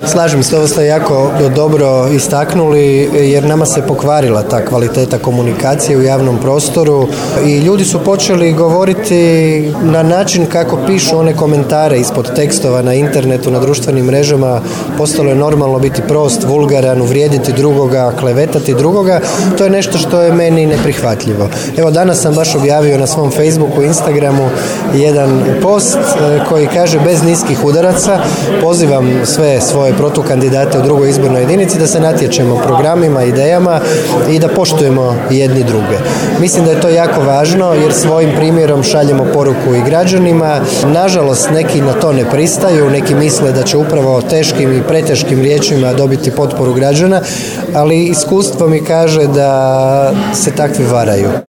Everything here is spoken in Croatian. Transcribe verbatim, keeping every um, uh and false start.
Slažem se, ovo ste jako dobro istaknuli jer nama se pokvarila ta kvaliteta komunikacije u javnom prostoru i ljudi su počeli govoriti na način kako pišu one komentare ispod tekstova na internetu, na društvenim mrežama. Postalo je normalno biti prost, vulgaran, uvrijediti drugoga, klevetati drugoga. To je nešto što je meni neprihvatljivo. Evo danas sam baš objavio na svom Facebooku, Instagramu jedan post koji kaže bez niskih udaraca. Pozivam sve svoje protukandidate u drugoj izbornoj jedinici da se natječemo programima, idejama i da poštujemo jedni druge. Mislim da je to jako važno jer svojim primjerom šaljemo poruku i građanima. Nažalost, neki na to ne pristaju, neki misle da će upravo teškim i preteškim riječima dobiti potporu građana, ali iskustvo mi kaže da se takvi varaju.